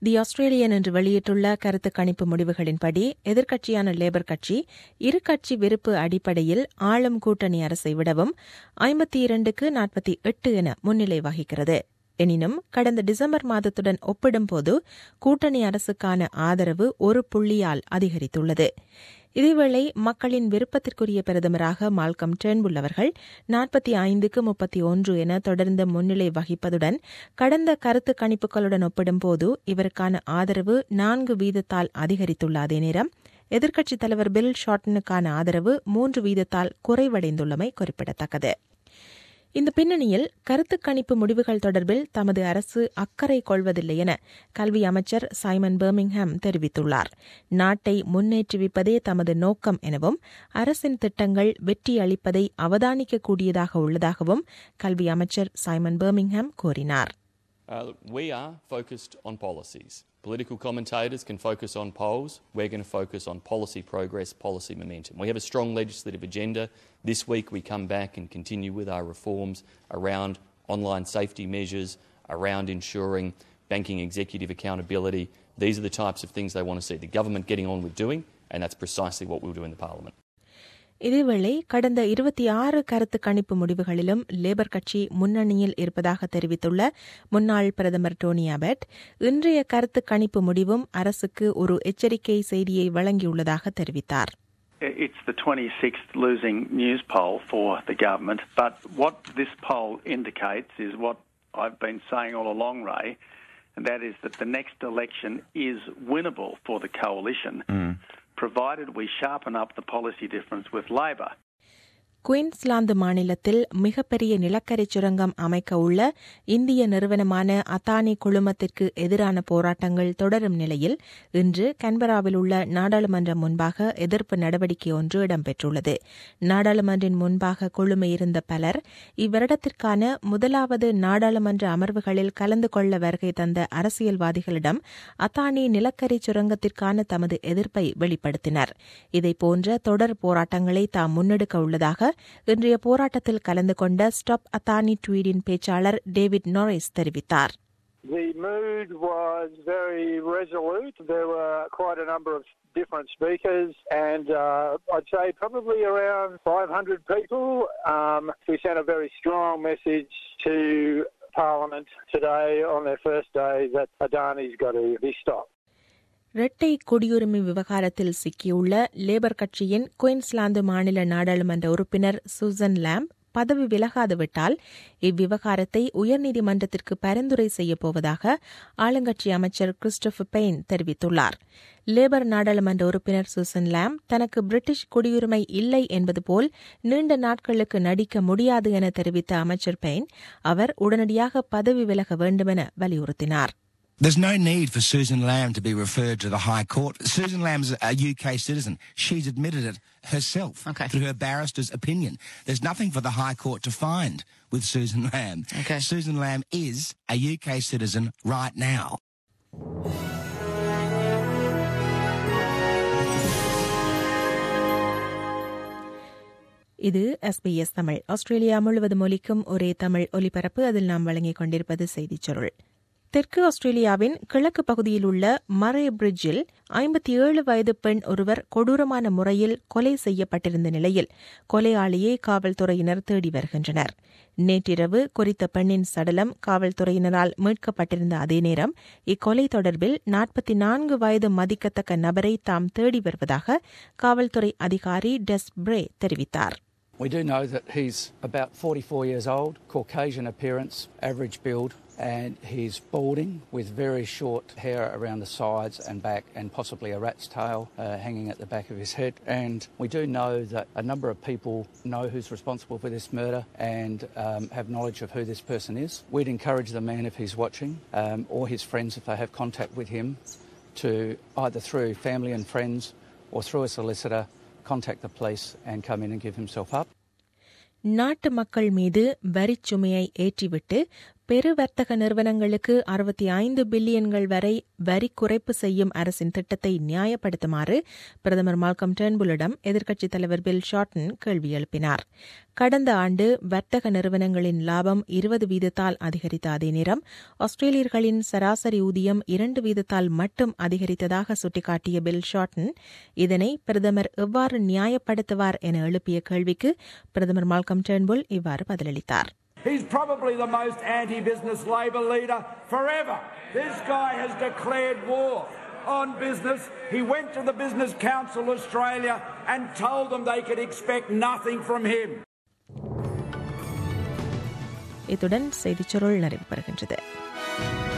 தி Australian என்று வெளியிட்டுள்ள கருத்து கணிப்பு முடிவுகளின்படி எதிர்க்கட்சியான லேபர் கட்சி இரு கட்சி விருப்பு அடிப்படையில் ஆளும் கூட்டணி அரசை விடவும் 52க்கு 48 என முன்னிலை வகிக்கிறது. எனினும் கடந்த டிசம்பர் மாதத்துடன் ஒப்பிடும்போது கூட்டணி அரசுக்கான ஆதரவு ஒரு புள்ளியால் அதிகரித்துள்ளது. இதேவேளை மக்களின் விருப்பத்திற்குரிய பிரதமராக மால்கம் டெர்ன்புல் அவர்கள் 45க்கு 31 என தொடர்ந்து முன்னிலை வகிப்பதுடன் கடந்த கருத்து கணிப்புகளுடன் ஒப்பிடும்போது இவருக்கான ஆதரவு 4 வீதத்தால் அதிகரித்துள்ள அதே நேரம் எதிர்க்கட்சித் தலைவர் பில் ஷார்ட்டனுக்கான ஆதரவு 3 வீதத்தால் குறைவடைந்துள்ளமை குறிப்பிடத்தக்கது. இந்த பின்னணியில் கருத்து கணிப்பு முடிவுகள் தொடர்பில் தமது அரசு அக்கறை கொள்வதில்லை என கல்வி அமைச்சர் சைமன் பர்மிங்ஹாம் தெரிவித்துள்ளார். நாட்டை முன்னேற்றுவிப்பதே தமது நோக்கம் எனவும் அரசின் திட்டங்கள் வெற்றி அளிப்பதை அவதானிக்கக்கூடியதாக உள்ளதாகவும் கல்வி அமைச்சர் சைமன் பர்மிங்ஹாம் கூறினார். We are focused on policies. Political commentators can focus on polls. We're going to focus on policy progress, policy momentum. We have a strong legislative agenda. This week we come back and continue with our reforms around online safety measures, around ensuring banking executive accountability. These are the types of things they want to see the government getting on with doing, and that's precisely what we'll do in the Parliament. இதேவேளை கடந்த 26 கருத்து கணிப்பு முடிவுகளிலும் labour கட்சி முன்னணியில் இருப்பதாக தெரிவித்துள்ள முன்னாள் பிரதமர் டோனி அபட் இன்றைய கருத்து கணிப்பு முடிவும் அரசுக்கு ஒரு எச்சரிக்கை செய்தியை வழங்கியுள்ளதாக தெரிவித்தார். It's the 26th losing news poll for the government, but what this poll indicates is what I've been saying all along, Ray, and that is that the next election is winnable for the coalition. Provided we sharpen up the policy difference with Labor. Queensland மாநிலத்தில் மிகப்பெரிய நிலக்கரி சுரங்கம் அமைக்க உள்ள இந்திய நிறுவனமான அதானி குழுமத்திற்கு எதிரான போராட்டங்கள் தொடரும் நிலையில் இன்று கன்பராவில் உள்ள நாடாளுமன்றம் முன்பாக எதிர்ப்பு நடவடிக்கை ஒன்று இடம்பெற்றுள்ளது. நாடாளுமன்றின் முன்பாக குழுமியிருந்த பலர் இவ்வருடத்திற்கான முதலாவது நாடாளுமன்ற அமர்வுகளில் கலந்து கொள்ள வருகை தந்த அரசியல்வாதிகளிடம் அதானி நிலக்கரி சுரங்கத்திற்கான தமது எதிர்ப்பை வெளிப்படுத்தினர். இதைப்போன்ற தொடர் போராட்டங்களை தாம் முன்னெடுக்க உள்ளதாக இன்றைய போராட்டத்தில் கலந்து கொண்ட ஸ்டாப் அதானி ட்வீடின் பேச்சாளர் டேவிட் நோரிஸ் தெரிவித்தார். The mood was very resolute. There were quite a number of different speakers and I'd say probably around 500 people. We sent a very strong message to Parliament today on their first day that Adani's got to be stopped. இரட்டை குடியுரிமை விவகாரத்தில் சிக்கியுள்ள labour கட்சியின் Queensland மாநில நாடாளுமன்ற உறுப்பினர் Susan லாம் பதவி விலகாதுவிட்டால் இவ்விவகாரத்தை உயர்நீதிமன்றத்திற்கு பரிந்துரை செய்யப்போவதாக ஆளுங்கட்சி அமைச்சர் கிறிஸ்டோபர் பெயின் தெரிவித்துள்ளார். லேபர் நாடாளுமன்ற உறுப்பினர் சூசன் லாம் தனக்கு பிரிட்டிஷ் குடியுரிமை இல்லை என்பது போல் நீண்ட நாட்களுக்கு நடிக்க முடியாது என தெரிவித்த அமைச்சர் பெயின் அவர் உடனடியாக பதவி விலக வேண்டுமென வலியுறுத்தினார். There's no need for Susan Lam to be referred to the High Court. Susan Lam's a UK citizen. She's admitted it herself through her barrister's opinion. There's nothing for the High Court to find with Susan Lam. Susan Lam is a UK citizen right now. இது SBS தமிழ். Australia முழுவதும் ஒலிக்கும் ஒரே தமிழ் ஒலிபரப்பு. அதில் நாம் வழங்கிக் கொண்டிருப்பது செய்திச் சுருள். தெற்கு ஆஸ்திரேலியாவின் கிழக்கு பகுதியில் உள்ள மரே பிரிட்ஜில் 57 வயது பெண் ஒருவர் கொடூரமான முறையில் கொலை செய்யப்பட்டிருந்த நிலையில் கொலையாளியை காவல்துறையினர் தேடி வருகின்றனர். நேற்றிரவு குறித்த பெண்ணின் சடலம் காவல்துறையினரால் மீட்கப்பட்டிருந்த அதே நேரம் இக்கொலை தொடர்பில் 44 வயது மதிக்கத்தக்க நபரை தாம் தேடி வருவதாக காவல்துறை அதிகாரி டெஸ் பிரே தெரிவித்தார். We do know that he's about 44 years old, Caucasian appearance, average build, and he's balding with very short hair around the sides and back and possibly a rat's tail hanging at the back of his head. And we do know that a number of people know who's responsible for this murder and have knowledge of who this person is. We'd encourage the man, if he's watching, or his friends if they have contact with him, to either through family and friends or through a solicitor contact the police and come in and give himself up. நாட்டு மக்கள் மீது வரிச்சுமையை ஏற்றிவிட்டு பெரு வர்த்தக நிறுவனங்களுக்கு 65 பில்லியன்கள் வரை வரி குறைப்பு செய்யும் அரசின் திட்டத்தை நியாயப்படுத்துமாறு பிரதமர் மால்கம் டர்ன்புல்லிடம் எதிர்க்கட்சித் தலைவர் பில் ஷார்டன் கேள்வி எழுப்பினார். கடந்த ஆண்டு வர்த்தக நிறுவனங்களின் லாபம் 20 வீதத்தால் அதிகரித்த அதே நேரம் ஆஸ்திரேலியர்களின் சராசரி ஊதியம் 2 வீதத்தால் மட்டும் அதிகரித்ததாக சுட்டிக்காட்டிய பில் ஷார்டன் இதனை பிரதமர் எவ்வாறு நியாயப்படுத்துவார் என எழுப்பிய கேள்விக்கு பிரதமர் மால்கம் டர்ன்புல் இவ்வாறு பதிலளித்தார். He's probably the most anti-business Labor leader forever. This guy has declared war on business. He went to the Business Council Australia and told them they could expect nothing from him. இத்துடன் செய்திச் சுருள் நிறைவு பெறுகின்றது.